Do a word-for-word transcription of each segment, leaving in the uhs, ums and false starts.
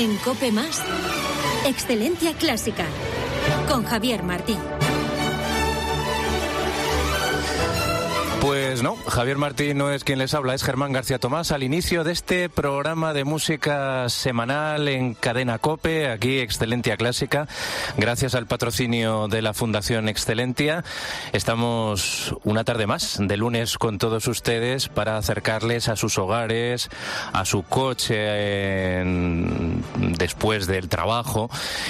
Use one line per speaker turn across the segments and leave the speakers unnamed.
En COPE Más, Excelencia Clásica, con Javier Martín.
Pues no, Javier Martín no es quien les habla, es Germán García Tomás al inicio de este programa de música semanal en Cadena COPE, aquí Excelencia Clásica. Gracias al patrocinio de la Fundación Excelentia, estamos una tarde más de lunes con todos ustedes para acercarles a sus hogares, a su coche en... después del trabajo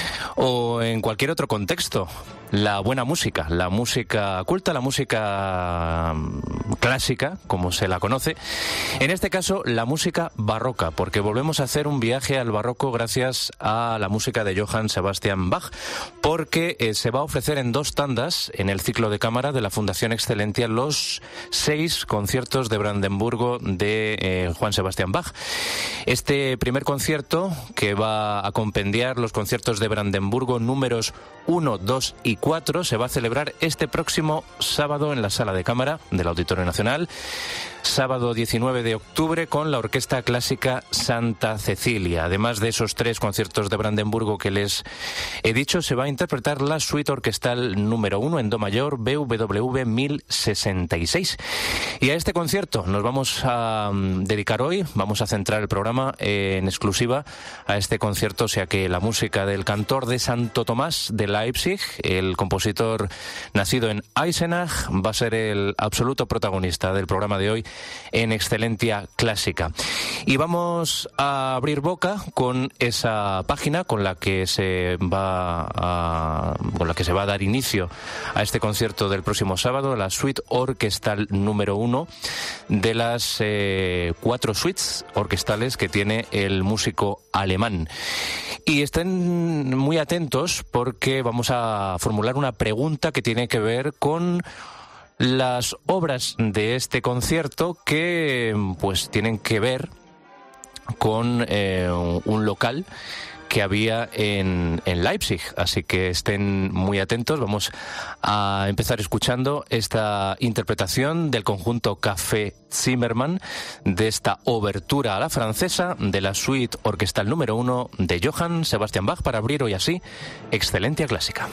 o en cualquier otro contexto. La buena música, la música culta, la música clásica, como se la conoce. En este caso, la música barroca, porque volvemos a hacer un viaje al barroco gracias a la música de Johann Sebastian Bach, porque eh, se va a ofrecer en dos tandas en el ciclo de cámara de la Fundación Excelentia los seis conciertos de Brandenburgo de eh, Juan Sebastian Bach. Este primer concierto, que va a compendiar los conciertos de Brandenburgo números uno, dos y cuatro, se va a celebrar este próximo sábado en la Sala de Cámara del Auditorio Nacional, sábado diecinueve de octubre, con la Orquesta Clásica Santa Cecilia. Además de esos tres conciertos de Brandenburgo que les he dicho, se va a interpretar la suite orquestal número uno en do mayor B W V mil sesenta y seis. Y a este concierto nos vamos a um, dedicar hoy, vamos a centrar el programa eh, en exclusiva a este concierto, o sea que la música del cantor de Santo Tomás de Leipzig, el compositor nacido en Eisenach, va a ser el absoluto protagonista del programa de hoy en Excelencia Clásica. Y vamos a abrir boca con esa página con la que se va a, con la que se va a dar inicio a este concierto del próximo sábado, la suite orquestal número uno de las eh, cuatro suites orquestales que tiene el músico alemán. Y estén muy atentos porque vamos a formular una pregunta que tiene que ver con las obras de este concierto que pues tienen que ver con eh, un local que había en, en Leipzig, así que estén muy atentos. Vamos a empezar escuchando esta interpretación del conjunto Café Zimmermann de esta obertura a la francesa de la suite orquestal número uno de Johann Sebastian Bach, para abrir hoy así Excelencia Clásica.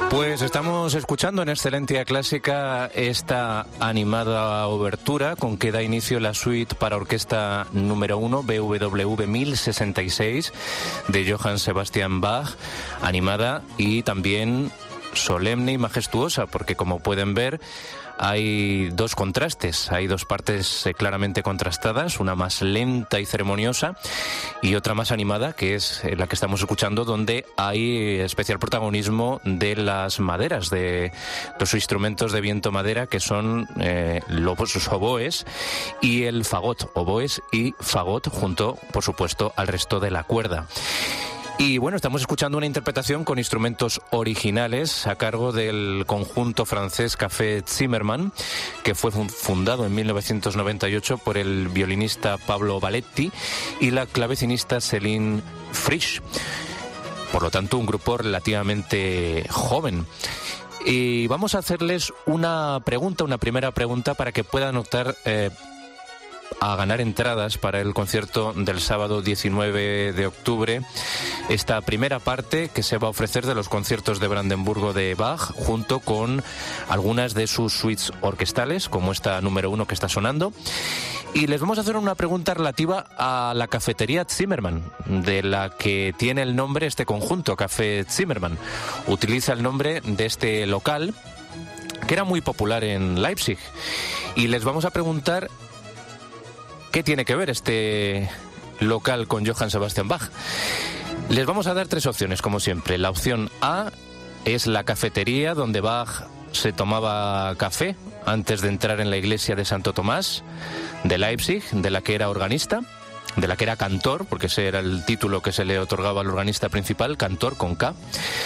Pues estamos escuchando en Excelencia Clásica esta animada obertura con que da inicio la suite para orquesta número uno, B W V mil sesenta y seis, de Johann Sebastian Bach, animada y también solemne y majestuosa, porque como pueden ver hay dos contrastes, hay dos partes eh, claramente contrastadas, una más lenta y ceremoniosa y otra más animada, que es la que estamos escuchando, donde hay especial protagonismo de las maderas, de los instrumentos de viento madera, que son eh, los oboes y el fagot, oboes y fagot, junto, por supuesto, al resto de la cuerda. Y bueno, estamos escuchando una interpretación con instrumentos originales a cargo del conjunto francés Café Zimmermann, que fue fundado en mil novecientos noventa y ocho por el violinista Pablo Valetti y la clavecinista Céline Frisch. Por lo tanto, un grupo relativamente joven. Y vamos a hacerles una pregunta, una primera pregunta para que puedan optar eh, a ganar entradas para el concierto del sábado diecinueve de octubre, esta primera parte que se va a ofrecer de los conciertos de Brandenburgo de Bach, junto con algunas de sus suites orquestales, como esta número uno que está sonando. Y les vamos a hacer una pregunta relativa a la cafetería Zimmermann, de la que tiene el nombre este conjunto, Café Zimmermann. Utiliza el nombre de este local, que era muy popular en Leipzig. Y les vamos a preguntar ¿qué tiene que ver este local con Johann Sebastian Bach? Les vamos a dar tres opciones, como siempre. La opción A es la cafetería donde Bach se tomaba café antes de entrar en la iglesia de Santo Tomás de Leipzig, de la que era organista, de la que era cantor, porque ese era el título que se le otorgaba al organista principal, cantor con K.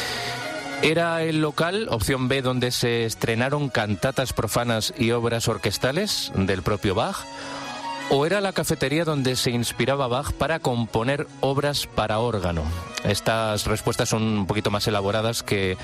Era el local, opción B, donde se estrenaron cantatas profanas y obras orquestales del propio Bach. ¿O era la cafetería donde se inspiraba Bach para componer obras para órgano? Estas respuestas son un poquito más elaboradas que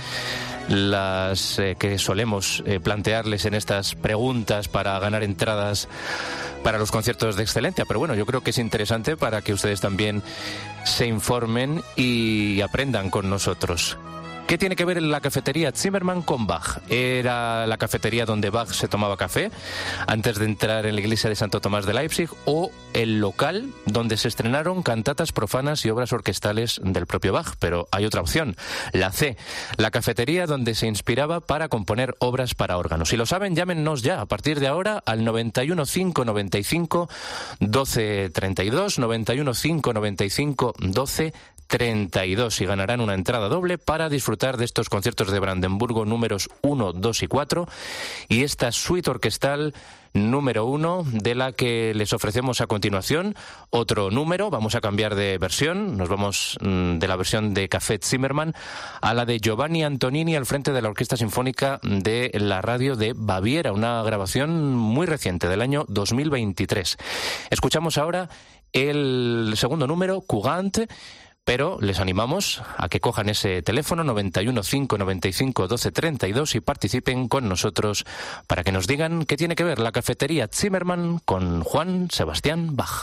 las eh, que solemos eh, plantearles en estas preguntas para ganar entradas para los conciertos de Excelencia. Pero bueno, yo creo que es interesante para que ustedes también se informen y aprendan con nosotros. ¿Qué tiene que ver la cafetería Zimmermann con Bach? ¿Era la cafetería donde Bach se tomaba café antes de entrar en la iglesia de Santo Tomás de Leipzig, o el local donde se estrenaron cantatas profanas y obras orquestales del propio Bach? Pero hay otra opción, la C, la cafetería donde se inspiraba para componer obras para órgano. Si lo saben, llámenos ya a partir de ahora al noventa y uno cinco noventa y cinco doce treinta y dos, noventa y uno cinco noventa y cinco doce treinta y dos, y ganarán una entrada doble para disfrutar de estos conciertos de Brandenburgo números uno, dos y cuatro y esta suite orquestal número uno, de la que les ofrecemos a continuación otro número. Vamos a cambiar de versión, nos vamos mmm, de la versión de Café Zimmermann a la de Giovanni Antonini al frente de la Orquesta Sinfónica de la Radio de Baviera, una grabación muy reciente del año dos mil veintitrés. Escuchamos ahora el segundo número, Courante, pero les animamos a que cojan ese teléfono noventa y uno cinco noventa y cinco doce treinta y dos y participen con nosotros para que nos digan qué tiene que ver la cafetería Zimmermann con Johann Sebastian Bach.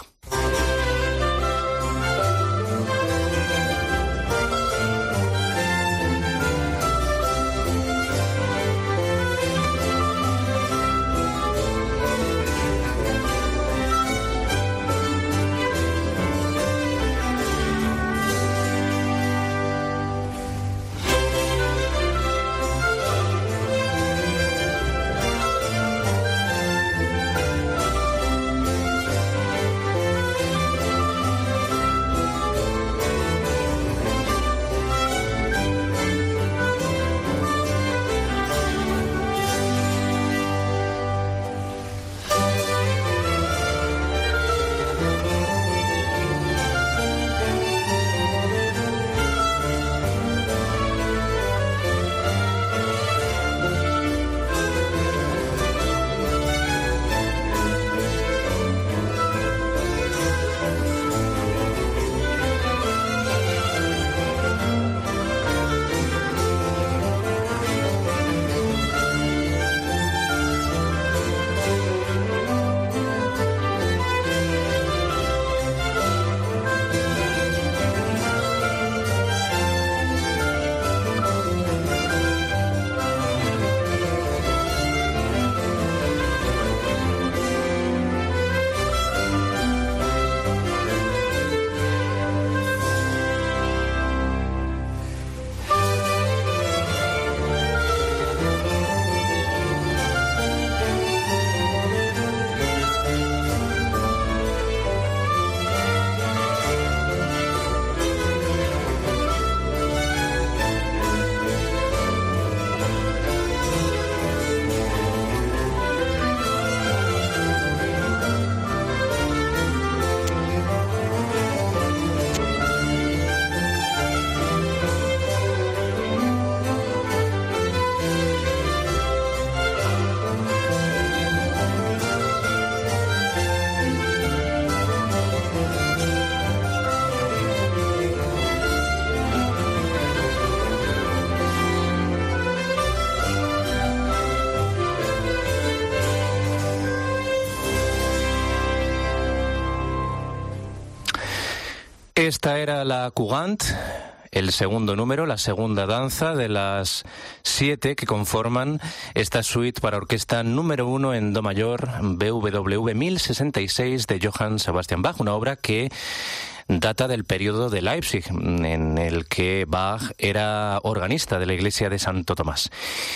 Esta era la Courante, el segundo número, la segunda danza de las siete que conforman esta suite para orquesta número uno en do mayor, B W V mil sesenta y seis de Johann Sebastian Bach, una obra que data del periodo de Leipzig, en el que Bach era organista de la iglesia de Santo Tomás.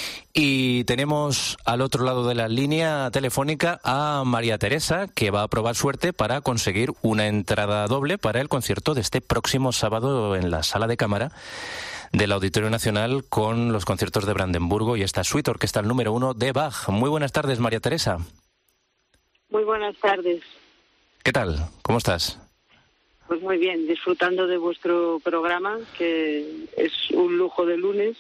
Y tenemos al otro lado de la línea telefónica a María Teresa, que va a probar suerte para conseguir una entrada doble para el concierto de este próximo sábado en la Sala de Cámara del Auditorio Nacional, con los conciertos de Brandenburgo y esta suite orquestal número uno de Bach. Muy buenas tardes, María Teresa.
Muy buenas tardes.
¿Qué tal? ¿Cómo estás?
Pues muy bien, disfrutando de vuestro programa, que es un lujo de lunes.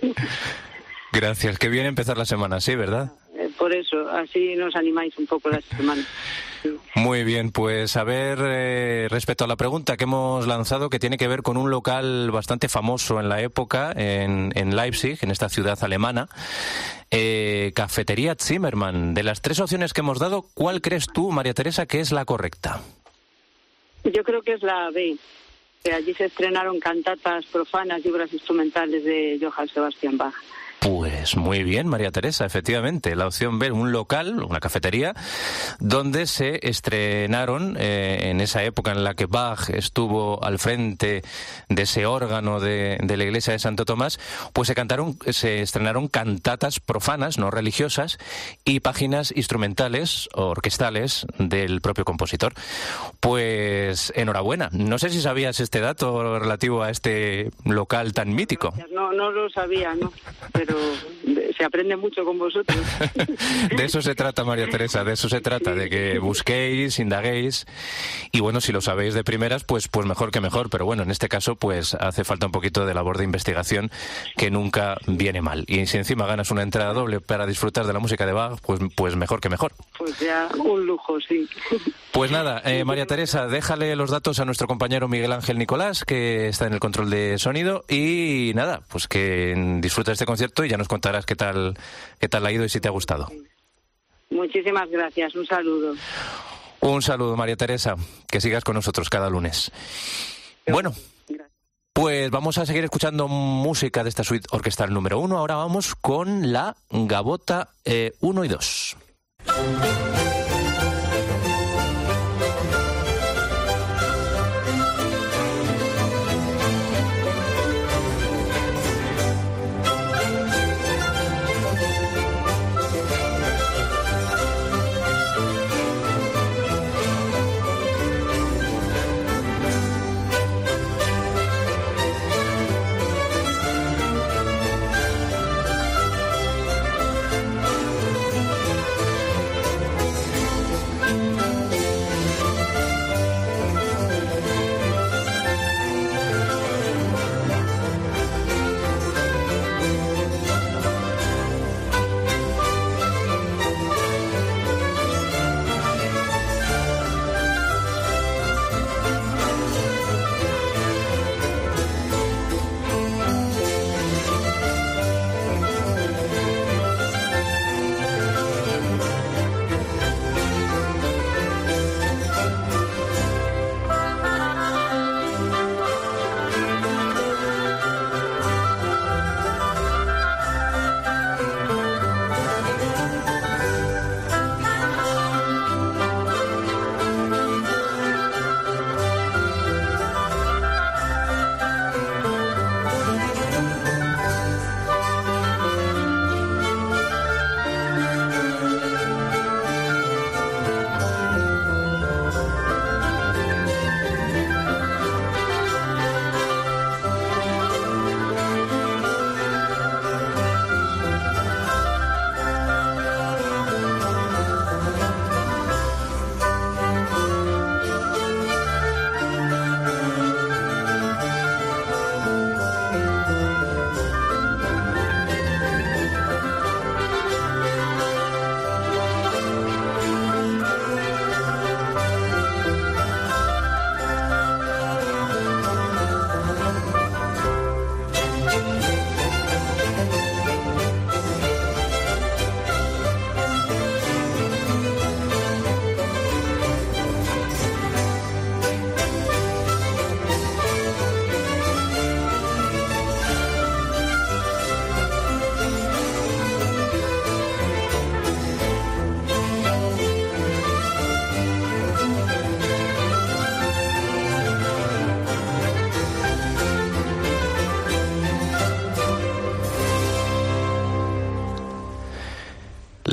Gracias, qué bien empezar la semana, sí, ¿verdad?
Eh, por eso, así nos animáis un poco la semana. Sí.
Muy bien, pues a ver, eh, respecto a la pregunta que hemos lanzado, que tiene que ver con un local bastante famoso en la época, en, en Leipzig, en esta ciudad alemana, eh, Cafetería Zimmermann. De las tres opciones que hemos dado, ¿cuál crees tú, María Teresa, que es la correcta?
Yo creo que es la B, que allí se estrenaron cantatas profanas y obras instrumentales de Johann Sebastian Bach.
Pues muy bien, María Teresa, efectivamente. La opción B, un local, una cafetería, donde se estrenaron, eh, en esa época en la que Bach estuvo al frente de ese órgano de, de la iglesia de Santo Tomás, pues se cantaron, se estrenaron cantatas profanas, no religiosas, y páginas instrumentales o orquestales del propio compositor. Pues enhorabuena. No sé si sabías este dato relativo a este local tan mítico.
No, no lo sabía, ¿no? Pero se aprende mucho con vosotros.
De eso se trata, María Teresa, de eso se trata, de que busquéis, indaguéis, y bueno, si lo sabéis de primeras, pues pues mejor que mejor, pero bueno, en este caso pues hace falta un poquito de labor de investigación, que nunca viene mal. Y si encima ganas una entrada doble para disfrutar de la música de Bach, pues pues mejor que mejor.
Pues ya un lujo, sí.
Pues nada, eh, María Teresa, déjale los datos a nuestro compañero Miguel Ángel Nicolás, que está en el control de sonido, y nada, pues que disfruta de este concierto y ya nos contarás qué tal, qué tal ha ido y si te ha gustado.
Muchísimas gracias, un saludo.
Un saludo, María Teresa, que sigas con nosotros cada lunes. Bueno, pues vamos a seguir escuchando música de esta suite orquestal número uno. Ahora vamos con la Gavota eh, uno y dos.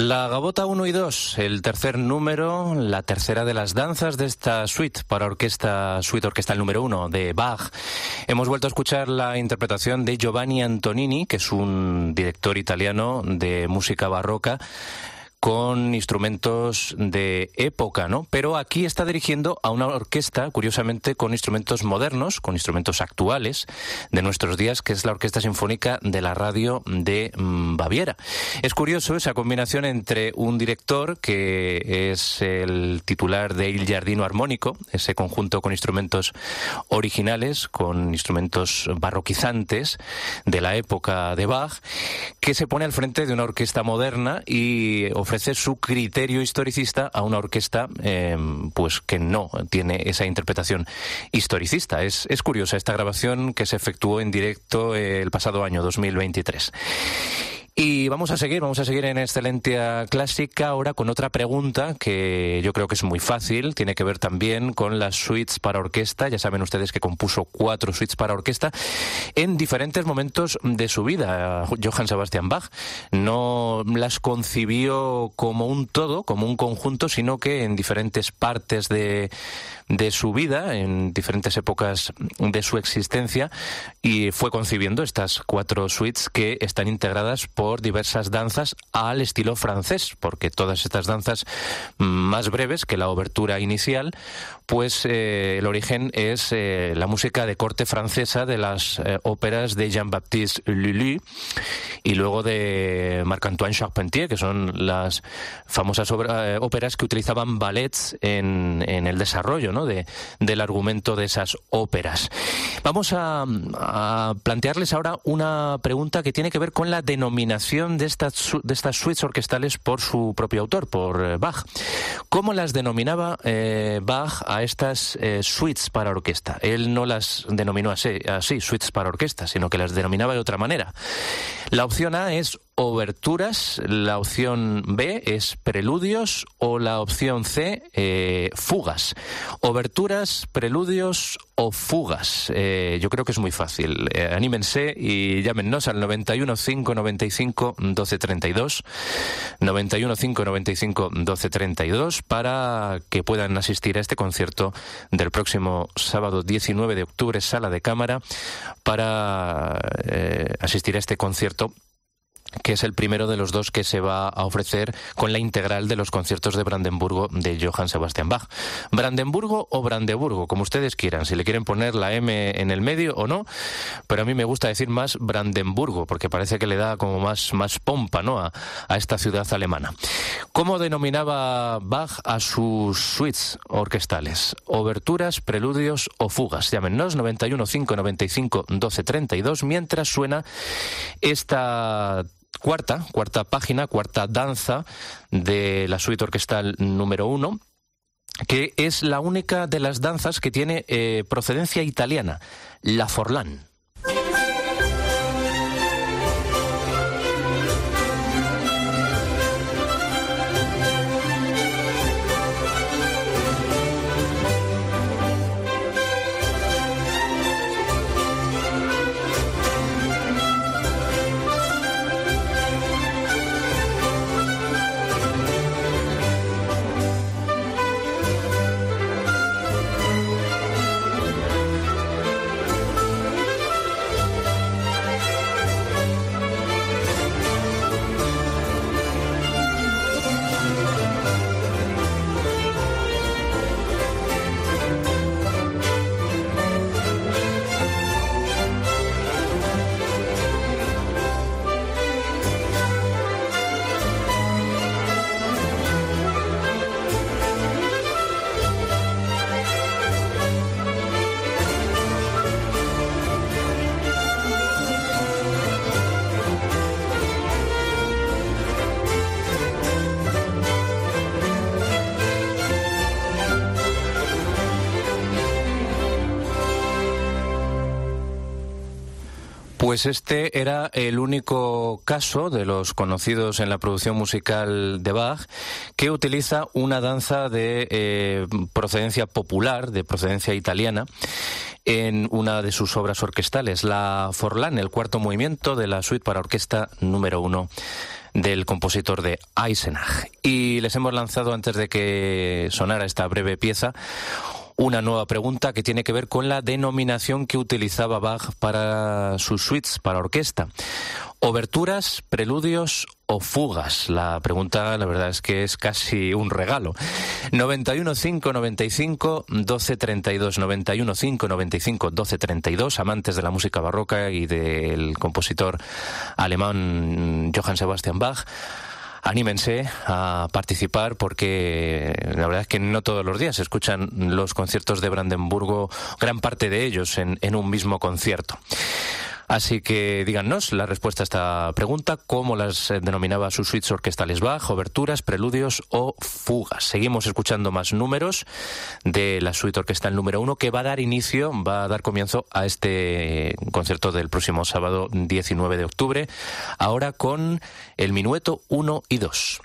La Gavota uno y dos, el tercer número, la tercera de las danzas de esta suite para orquesta, suite orquestal número uno de Bach. Hemos vuelto a escuchar la interpretación de Giovanni Antonini, que es un director italiano de música barroca, con instrumentos de época, ¿no? Pero aquí está dirigiendo a una orquesta, curiosamente, con instrumentos modernos, con instrumentos actuales de nuestros días, que es la Orquesta Sinfónica de la Radio de Baviera. Es curioso esa combinación entre un director que es el titular de Il Giardino Armónico, ese conjunto con instrumentos originales, con instrumentos barroquizantes de la época de Bach, que se pone al frente de una orquesta moderna y ofrece su criterio historicista a una orquesta eh, pues que no tiene esa interpretación historicista. Es, es curiosa esta grabación que se efectuó en directo el pasado año dos mil veintitrés. Y vamos a seguir, vamos a seguir en Excelencia Clásica ahora con otra pregunta que yo creo que es muy fácil, tiene que ver también con las suites para orquesta. Ya saben ustedes que compuso cuatro suites para orquesta en diferentes momentos de su vida, Johann Sebastian Bach. No las concibió como un todo, como un conjunto, sino que en diferentes partes de, de su vida, en diferentes épocas de su existencia, y fue concibiendo estas cuatro suites que están integradas por por diversas danzas al estilo francés, porque todas estas danzas más breves que la obertura inicial, pues eh, el origen es eh, la música de corte francesa de las eh, óperas de Jean-Baptiste Lully y luego de Marc-Antoine Charpentier, que son las famosas obra, eh, óperas que utilizaban ballets en, en el desarrollo, ¿no?, de, del argumento de esas óperas. Vamos a, a plantearles ahora una pregunta que tiene que ver con la denominación de estas, de estas suites orquestales por su propio autor, por Bach. ¿Cómo las denominaba eh, Bach a estas eh, suites para orquesta? Él no las denominó así, así, suites para orquesta, sino que las denominaba de otra manera. La opción A es oberturas, la opción B es preludios o la opción C, eh, fugas. Oberturas, preludios o fugas. Eh, yo creo que es muy fácil. Eh, anímense y llámenos al noventa y uno cinco noventa y cinco doce treinta y dos, noventa y uno cinco noventa y cinco doce treinta y dos, para que puedan asistir a este concierto del próximo sábado diecinueve de octubre, Sala de Cámara, para eh, asistir a este concierto, que es el primero de los dos que se va a ofrecer con la integral de los conciertos de Brandenburgo de Johann Sebastian Bach. Brandenburgo o Brandeburgo, como ustedes quieran, si le quieren poner la M en el medio o no, pero a mí me gusta decir más Brandenburgo, porque parece que le da como más, más pompa, ¿no?, a, a esta ciudad alemana. ¿Cómo denominaba Bach a sus suites orquestales? Oberturas, preludios o fugas. Llámenos noventa y uno cinco noventa y cinco doce treinta y dos mientras suena esta Cuarta, cuarta página, cuarta danza de la suite orquestal número uno, que es la única de las danzas que tiene eh, procedencia italiana, la Forlán. Pues este era el único caso de los conocidos en la producción musical de Bach que utiliza una danza de eh, procedencia popular, de procedencia italiana, en una de sus obras orquestales, la Forlán, el cuarto movimiento de la suite para orquesta número uno del compositor de Eisenach. Y les hemos lanzado, antes de que sonara esta breve pieza, una nueva pregunta que tiene que ver con la denominación que utilizaba Bach para sus suites para orquesta. ¿Oberturas, preludios o fugas? La pregunta, la verdad es que es casi un regalo. noventa y uno cinco noventa y cinco doce treinta y dos, noventa y uno cinco noventa y cinco doce treinta y dos, amantes de la música barroca y del compositor alemán Johann Sebastian Bach. Anímense a participar, porque la verdad es que no todos los días se escuchan los conciertos de Brandenburgo, gran parte de ellos en, en un mismo concierto. Así que díganos la respuesta a esta pregunta: ¿cómo las denominaba sus suites orquestales Bach? ¿Oberturas, preludios o fugas? Seguimos escuchando más números de la suite orquestal número uno, que va a dar inicio, va a dar comienzo a este concierto del próximo sábado diecinueve de octubre, ahora con el minueto uno y dos.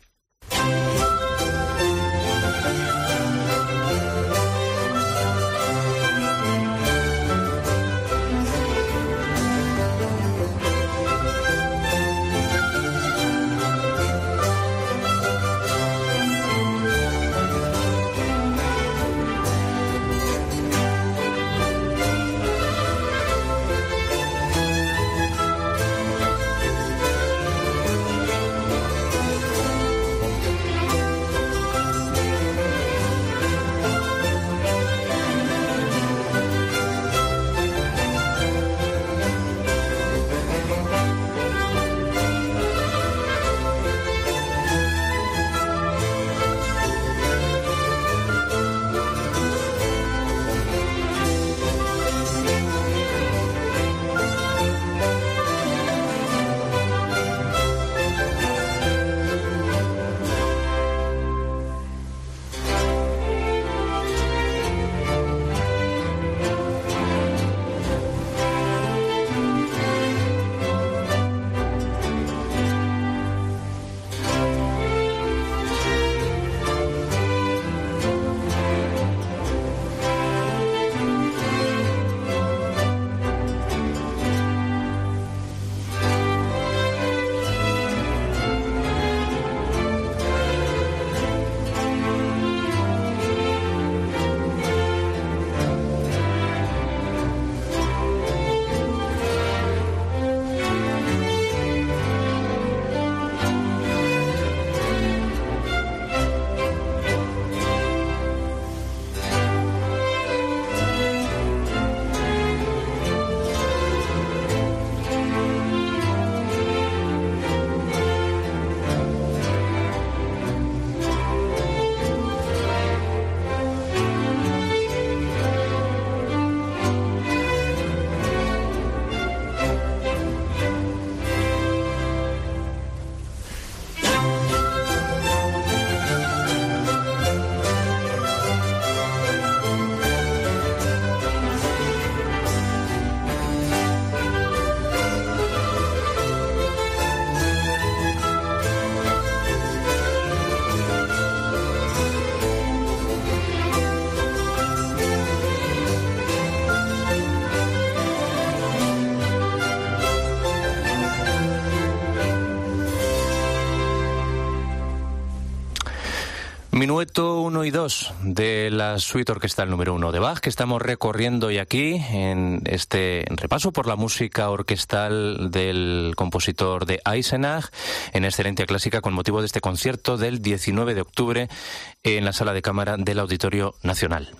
Minueto uno y dos de la suite orquestal número uno de Bach, que estamos recorriendo hoy aquí en este repaso por la música orquestal del compositor de Eisenach en Excelencia Clásica, con motivo de este concierto del diecinueve de octubre en la Sala de Cámara del Auditorio Nacional.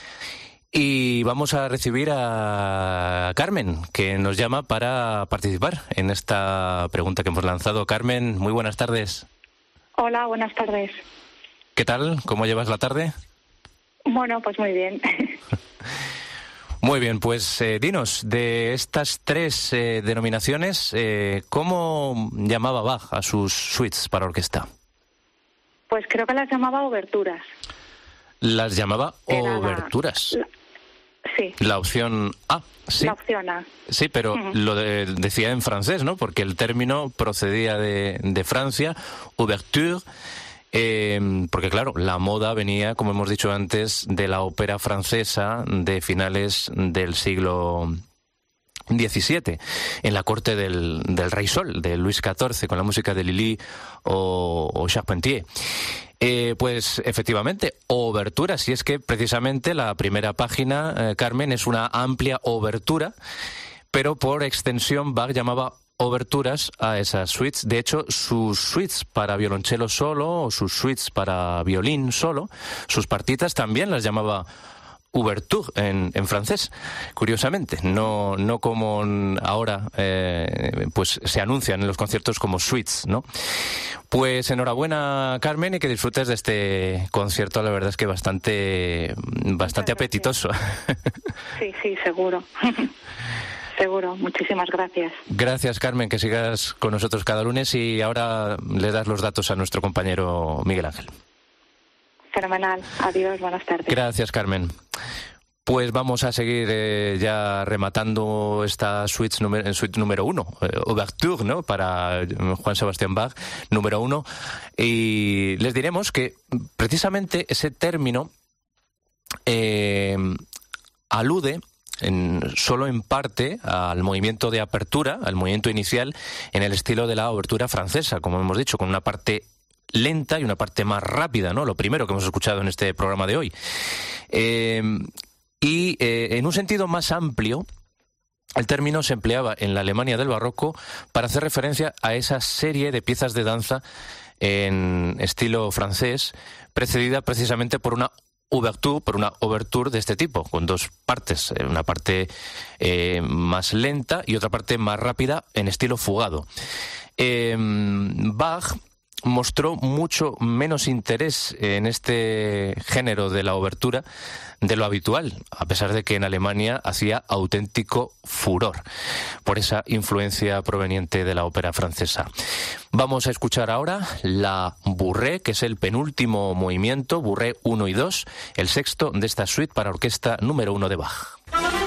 Y vamos a recibir a Carmen, que nos llama para participar en esta pregunta que hemos lanzado. Carmen, muy buenas tardes.
Hola, buenas tardes.
¿Qué tal? ¿Cómo llevas la tarde?
Bueno, pues muy bien.
Muy bien, pues eh, dinos, de estas tres eh, denominaciones, eh, ¿cómo llamaba Bach a sus suites para orquesta?
Pues creo que las llamaba oberturas.
Las llamaba
Era
oberturas.
La, la, sí.
La opción A, sí.
La opción A.
Sí, pero uh-huh. lo de, decía en francés, ¿no? Porque el término procedía de, de Francia, ouverture. Eh, porque claro, la moda venía, como hemos dicho antes, de la ópera francesa de finales del siglo diecisiete, en la corte del, del Rey Sol, de Luis catorce, con la música de Lully o, o Charpentier. Eh, pues efectivamente, obertura, si es que precisamente la primera página, eh, Carmen, es una amplia obertura, pero por extensión Bach llamaba oberturas a esas suites. De hecho, sus suites para violonchelo solo o sus suites para violín solo, sus partitas también las llamaba ouverture en, en francés, curiosamente, no, no como ahora eh, pues se anuncian en los conciertos como suites, ¿no? Pues enhorabuena, Carmen, y que disfrutes de este concierto, la verdad es que bastante, bastante apetitoso.
Sí, sí, seguro. Seguro, muchísimas gracias.
Gracias, Carmen, que sigas con nosotros cada lunes, y ahora le das los datos a nuestro compañero Miguel Ángel.
Fenomenal. Adiós, buenas tardes.
Gracias, Carmen. Pues vamos a seguir eh, ya rematando esta suite, número, suite número uno, eh, Ouverture, ¿no?, para Juan Sebastián Bach, número uno. Y les diremos que precisamente ese término eh, alude en, solo en parte al movimiento de apertura, al movimiento inicial, en el estilo de la obertura francesa, como hemos dicho, con una parte lenta y una parte más rápida, ¿no? Lo primero que hemos escuchado en este programa de hoy. Eh, y eh, en un sentido más amplio, el término se empleaba en la Alemania del Barroco para hacer referencia a esa serie de piezas de danza en estilo francés, precedida precisamente por una ouverture, por una ouverture de este tipo, con dos partes, una parte eh, más lenta y otra parte más rápida en estilo fugado. Eh, Bach mostró mucho menos interés en este género de la obertura de lo habitual, a pesar de que en Alemania hacía auténtico furor por esa influencia proveniente de la ópera francesa. Vamos a escuchar ahora la Bourrée, que es el penúltimo movimiento, Bourrée uno y dos, el sexto de esta suite para orquesta número uno de Bach.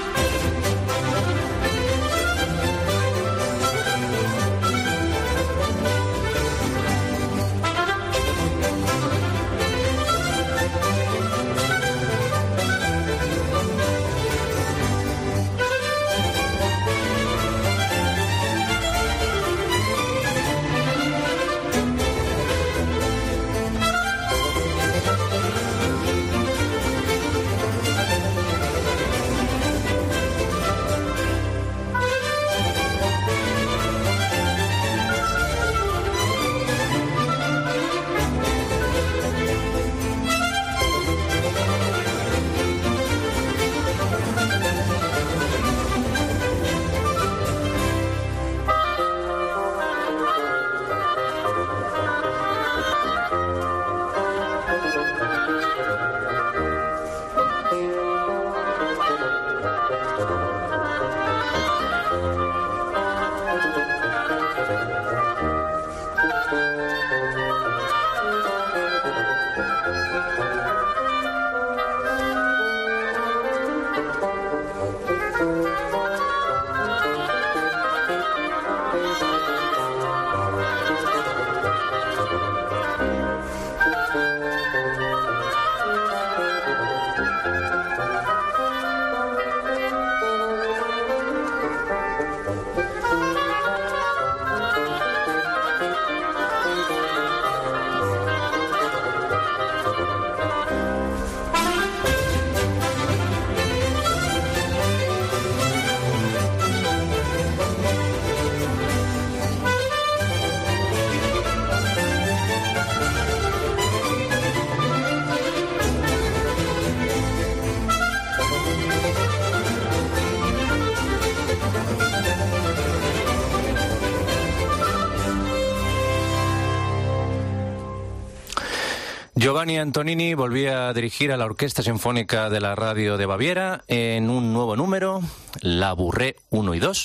Giovanni Antonini volvía a dirigir a la Orquesta Sinfónica de la Radio de Baviera en un nuevo número, la Bourrée uno y dos,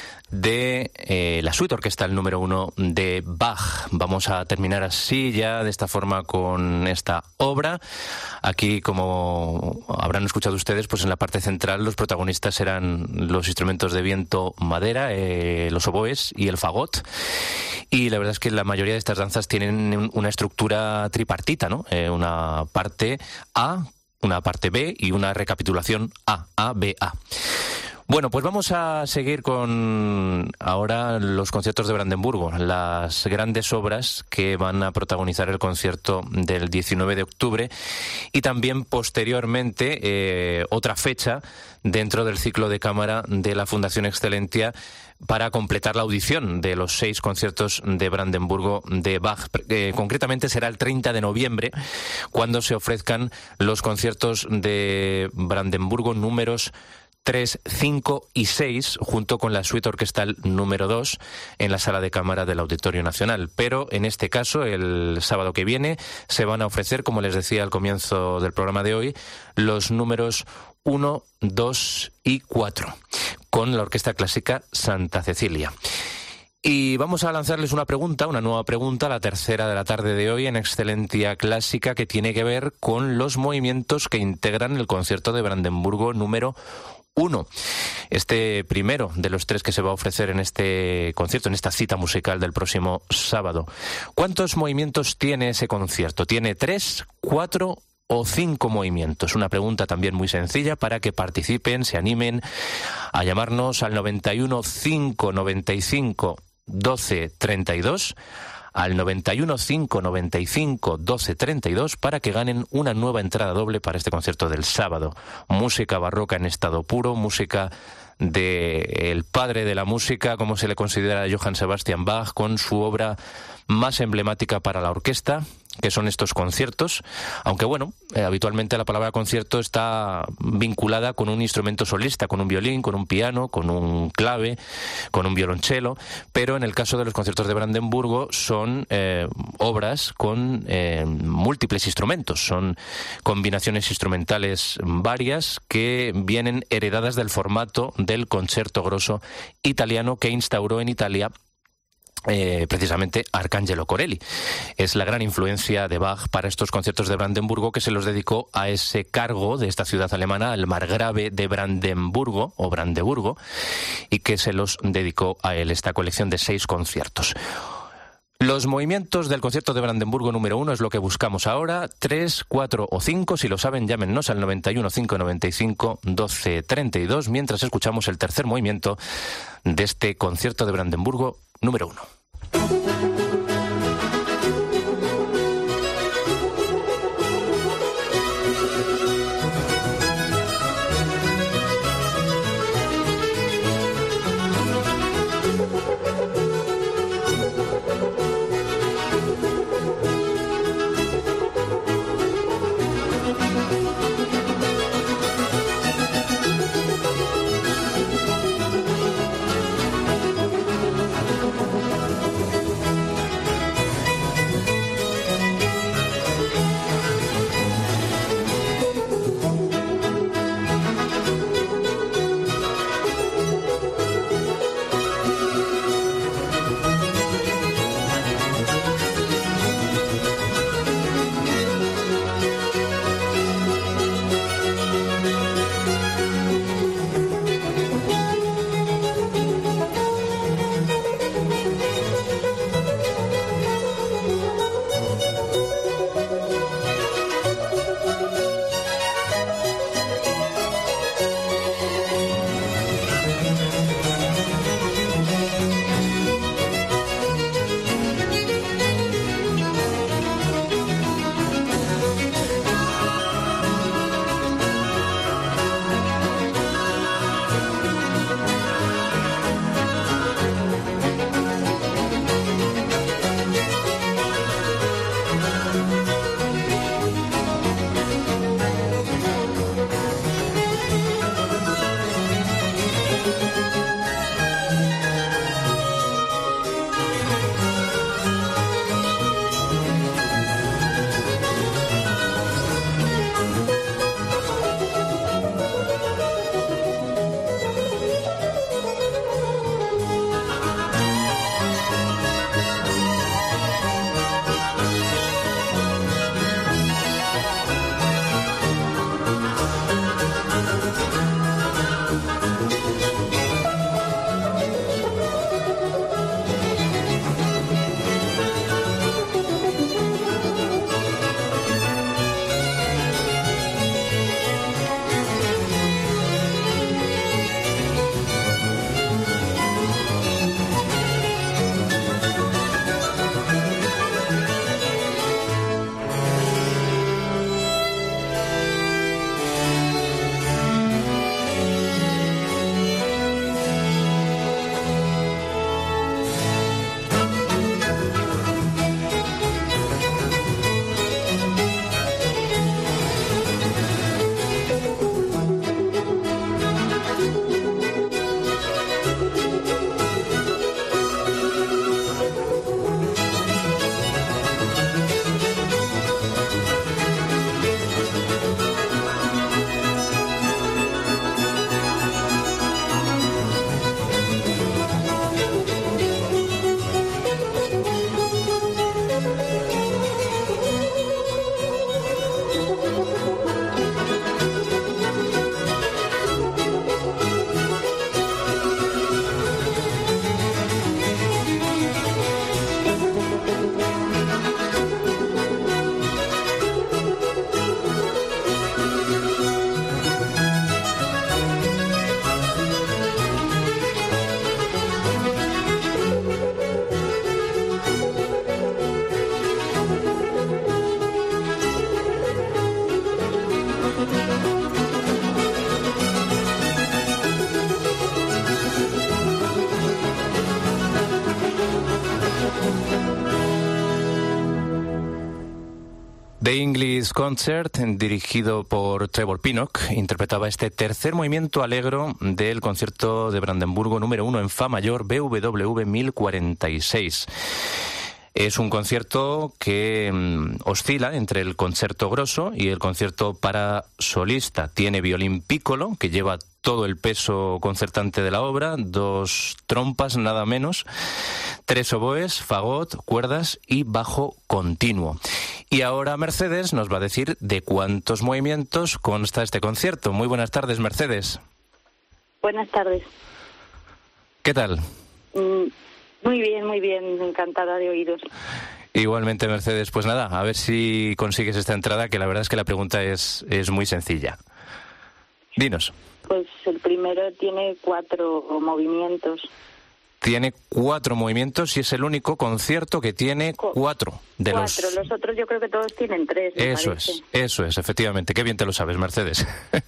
de eh, la suite orquestal número uno de Bach. Vamos a terminar así ya, de esta forma, con esta obra. Aquí, como habrán escuchado ustedes, pues en la parte central los protagonistas eran los instrumentos de viento madera, eh, los oboes y el fagot. Y la verdad es que la mayoría de estas danzas tienen una estructura tripartita, ¿no? Eh, una parte A, una parte B y una recapitulación A, A, B, A. Bueno, pues vamos a seguir con ahora los conciertos de Brandenburgo, las grandes obras que van a protagonizar el concierto del diecinueve de octubre y también posteriormente eh, otra fecha dentro del ciclo de cámara de la Fundación Excelentia para completar la audición de los seis conciertos de Brandenburgo de Bach. Eh, concretamente será el treinta de noviembre cuando se ofrezcan los conciertos de Brandenburgo números tres, cinco y seis, junto con la suite orquestal número dos en la sala de cámara del Auditorio Nacional. Pero en este caso, el sábado que viene, se van a ofrecer, como les decía al comienzo del programa de hoy, los números uno, dos y cuatro, con la Orquesta Clásica Santa Cecilia. Y vamos a lanzarles una pregunta, una nueva pregunta, la tercera de la tarde de hoy en Excelentia Clásica, que tiene que ver con los movimientos que integran el concierto de Brandenburgo número uno. Este primero de los tres que se va a ofrecer en este concierto, en esta cita musical del próximo sábado. ¿Cuántos movimientos tiene ese concierto? ¿Tiene tres, cuatro o cinco movimientos? Una pregunta también muy sencilla para que participen, se animen a llamarnos al noventa y uno, cinco, noventa y cinco, doce, treinta y dos, al noventa y uno, cinco, noventa y cinco, doce, treinta y dos para que ganen una nueva entrada doble para este concierto del sábado. Música barroca en estado puro, música del padre de la música, como se le considera a Johann Sebastian Bach, con su obra más emblemática para la orquesta, que son estos conciertos, aunque bueno, eh, habitualmente la palabra concierto está vinculada con un instrumento solista, con un violín, con un piano, con un clave, con un violonchelo, pero en el caso de los conciertos de Brandenburgo son eh, obras con eh, múltiples instrumentos, son combinaciones instrumentales varias que vienen heredadas del formato del concerto grosso italiano que instauró en Italia Eh, precisamente Arcangelo Corelli. Es la gran influencia de Bach para estos conciertos de Brandenburgo, que se los dedicó a ese cargo de esta ciudad alemana, al margrave de Brandenburgo o Brandeburgo, y que se los dedicó a él, esta colección de seis conciertos. Los movimientos del concierto de Brandenburgo número uno es lo que buscamos ahora. Tres, cuatro o cinco, si lo saben, llámenos al noventa y uno, cinco, noventa y cinco, doce, treinta y dos, mientras escuchamos el tercer movimiento de este concierto de Brandenburgo número uno. The English Concert, dirigido por Trevor Pinnock, interpretaba este tercer movimiento allegro del concierto de Brandenburgo número uno en Fa mayor, B W V mil cuarenta y seis. Es un concierto que mmm, oscila entre el concierto grosso y el concierto para solista. Tiene violín piccolo, que lleva todo el peso concertante de la obra, dos trompas nada menos, tres oboes, fagot, cuerdas y bajo continuo. Y ahora Mercedes nos va a decir de cuántos movimientos consta este concierto. Muy buenas tardes, Mercedes.
Buenas tardes.
¿Qué tal?
Mm. Muy bien, muy bien, encantada de oíros.
Igualmente, Mercedes, pues nada, a ver si consigues esta entrada, que la verdad es que la pregunta es, es muy sencilla. Dinos.
Pues el primero tiene cuatro movimientos.
Tiene cuatro movimientos y es el único concierto que tiene cuatro de los...
Cuatro, los otros yo creo que todos tienen tres.
Eso es, eso es, efectivamente. Qué bien te lo sabes, Mercedes.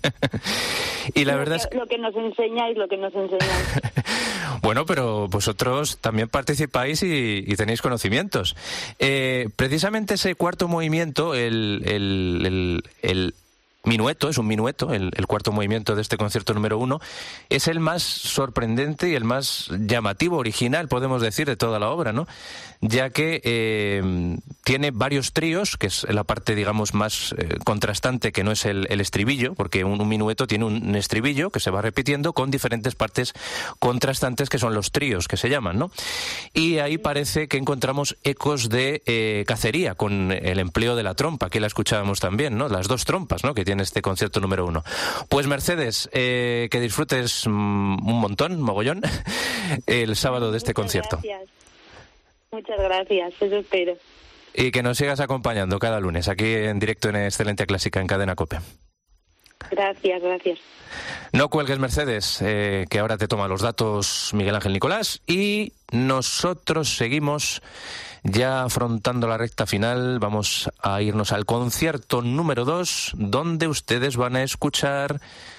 Y la
lo
verdad
que,
es que...
Lo que nos enseñáis, lo que nos enseñáis.
Bueno, pero vosotros también participáis y, y tenéis conocimientos. Eh, precisamente ese cuarto movimiento, el... el, el, el Minueto, es un minueto, el, el cuarto movimiento de este concierto número uno, es el más sorprendente y el más llamativo, original, podemos decir, de toda la obra, ¿no? Ya que eh, tiene varios tríos, que es la parte, digamos, más eh, contrastante, que no es el, el estribillo, porque un, un minueto tiene un estribillo que se va repitiendo con diferentes partes contrastantes, que son los tríos, que se llaman, ¿no? Y ahí parece que encontramos ecos de eh, cacería, con el empleo de la trompa, que la escuchábamos también, ¿no? Las dos trompas, ¿no?, que tiene en este concierto número uno. Pues Mercedes, eh, que disfrutes mm, un montón, mogollón, el sábado de este
Muchas
concierto.
Gracias. Muchas gracias, eso espero.
Y que nos sigas acompañando cada lunes, aquí en directo en Excelencia Clásica, en Cadena COPE.
Gracias, gracias.
No cuelgues, Mercedes, eh, que ahora te toma los datos Miguel Ángel Nicolás, y nosotros seguimos ya afrontando la recta final. Vamos a irnos al concierto número dos, donde ustedes van a escuchar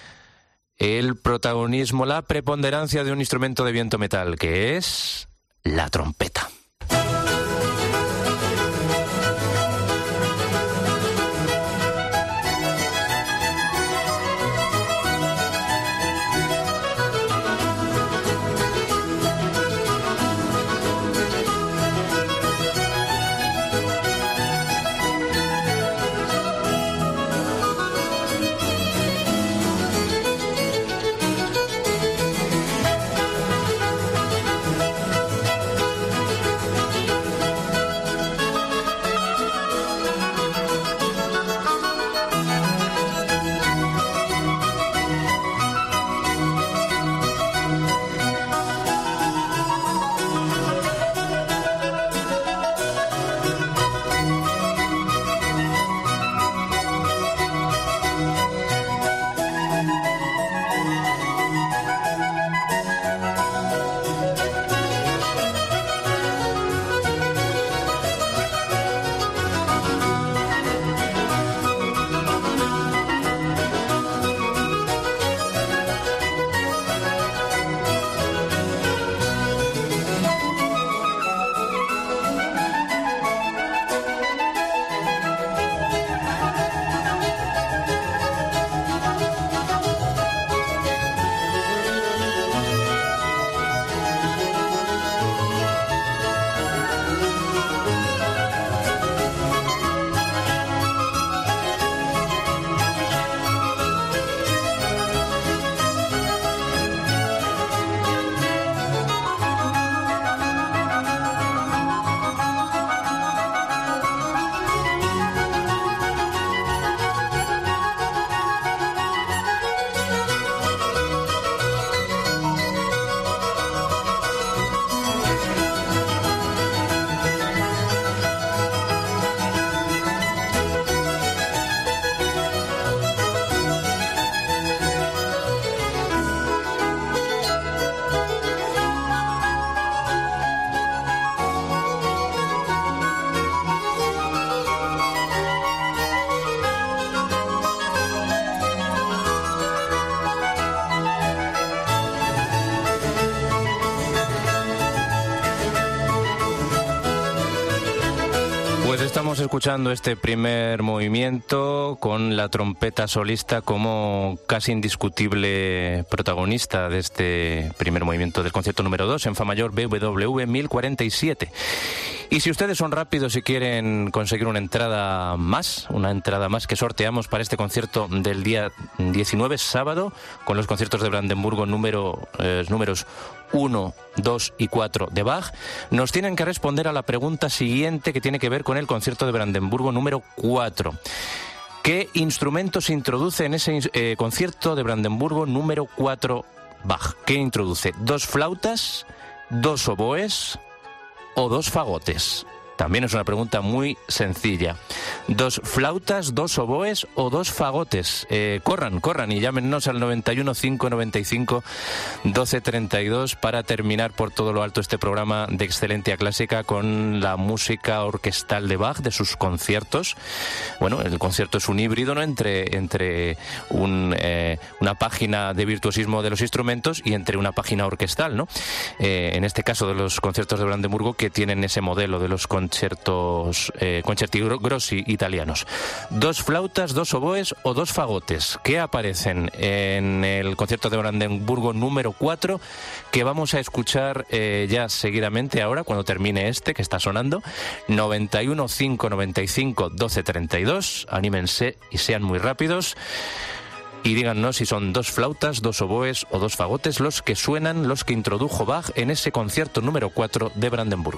el protagonismo, la preponderancia de un instrumento de viento metal, que es la trompeta. Pues estamos escuchando este primer movimiento con la trompeta solista como casi indiscutible protagonista de este primer movimiento del concierto número dos en Fa mayor B W V mil cuarenta y siete. Y si ustedes son rápidos y quieren conseguir una entrada más, una entrada más que sorteamos para este concierto del día diecinueve, sábado, con los conciertos de Brandenburgo número, eh, números uno, dos y cuatro de Bach, nos tienen que responder a la pregunta siguiente que tiene que ver con el concierto de Brandenburgo número cuatro. ¿Qué instrumento se introduce en ese eh, concierto de Brandenburgo número cuatro Bach? ¿Qué introduce? ¿Dos flautas, dos oboes o dos fagotes? También es una pregunta muy sencilla. ¿Dos flautas, dos oboes o dos fagotes? Eh, corran, corran y llámenos al noventa y uno, cinco noventa y cinco, doce treinta y dos para terminar por todo lo alto este programa de Excelencia Clásica con la música orquestal de Bach, de sus conciertos. Bueno, el concierto es un híbrido, ¿no?, entre, entre un, eh, una página de virtuosismo de los instrumentos y entre una página orquestal, ¿no? Eh, en este caso de los conciertos de Brandenburgo, que tienen ese modelo de los conciertos eh, concerti grossi italianos. Dos flautas, dos oboes o dos fagotes que aparecen en el concierto de Brandenburgo número cuatro, que vamos a escuchar eh, ya seguidamente ahora cuando termine este que está sonando. Noventa y uno, cinco noventa y cinco, doce treinta y dos. Anímense y sean muy rápidos y díganos si son dos flautas, dos oboes o dos fagotes los que suenan, los que introdujo Bach en ese concierto número cuatro de Brandenburgo.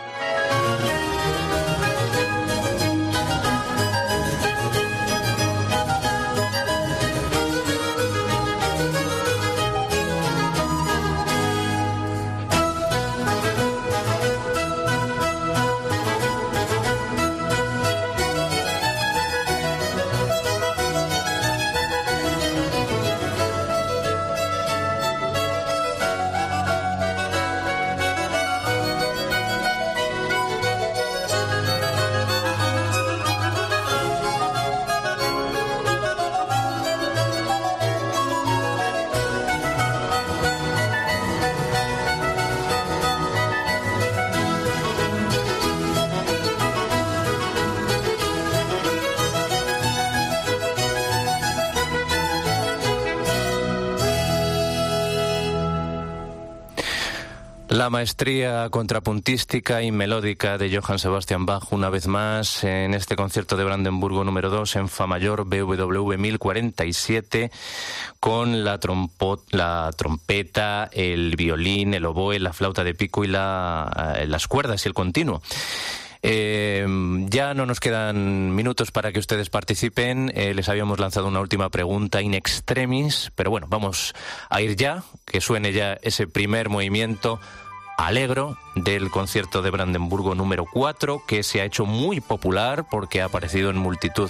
La maestría contrapuntística y melódica de Johann Sebastian Bach, una vez más, en este concierto de Brandenburgo número dos en Fa mayor B W V mil cuarenta y siete, con la, trompo, la trompeta, el violín, el oboe, la flauta de pico y la, eh, las cuerdas y el continuo. Eh, ya no nos quedan minutos para que ustedes participen. Eh, les habíamos lanzado una última pregunta in extremis, pero bueno, vamos a ir ya, que suene ya ese primer movimiento Allegro del concierto de Brandenburgo número cuatro, que se ha hecho muy popular porque ha aparecido en multitud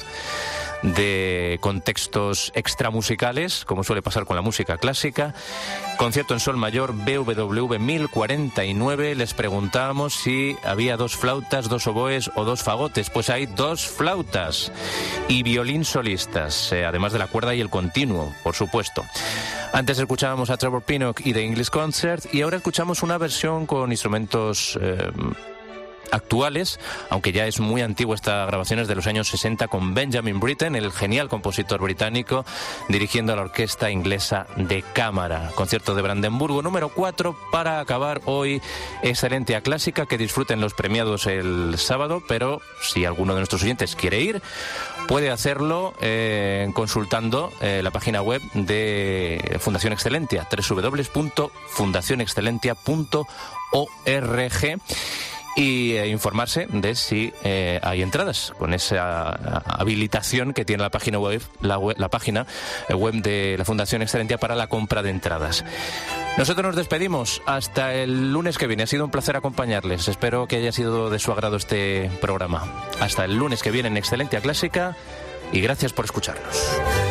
de contextos extramusicales, como suele pasar con la música clásica. Concierto en sol mayor B W V mil cuarenta y nueve. Les preguntábamos si había dos flautas, dos oboes o dos fagotes. Pues hay dos flautas y violín solistas, eh, además de la cuerda y el continuo, por supuesto. Antes escuchábamos a Trevor Pinnock y The English Concert, y ahora escuchamos una versión con instrumentos eh, actuales, aunque ya es muy antigua. Esta grabación es de los años sesenta, con Benjamin Britten, el genial compositor británico, dirigiendo a la orquesta inglesa de cámara. Concierto de Brandenburgo número cuatro para acabar hoy Excelencia Clásica. Que disfruten los premiados el sábado, pero si alguno de nuestros oyentes quiere ir, puede hacerlo eh, consultando eh, la página web de Fundación Excelentia, doble u doble u doble u punto fundación excelentia punto org, y eh, informarse de si eh, hay entradas con esa habilitación que tiene la página web, la, web, la página web de la Fundación Excelentia para la compra de entradas. Nosotros nos despedimos hasta el lunes que viene. Ha sido un placer acompañarles. Espero que haya sido de su agrado este programa. Hasta el lunes que viene en Excelencia Clásica, y gracias por escucharnos.